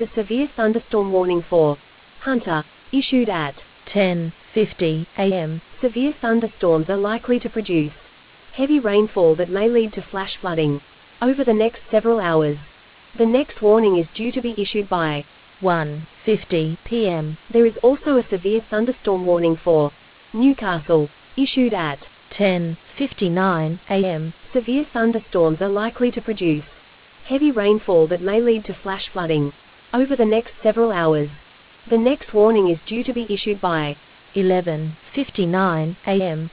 a severe thunderstorm warning for Hunter, issued at 10:50 a.m. Severe thunderstorms are likely to produce heavy rainfall that may lead to flash flooding over the next several hours. The next warning is due to be issued by 1:50 p.m. There is also a severe thunderstorm warning for Newcastle, issued at 10:59 a.m. Severe thunderstorms are likely to produce heavy rainfall that may lead to flash flooding over the next several hours. The next warning is due to be issued by 11:59 a.m.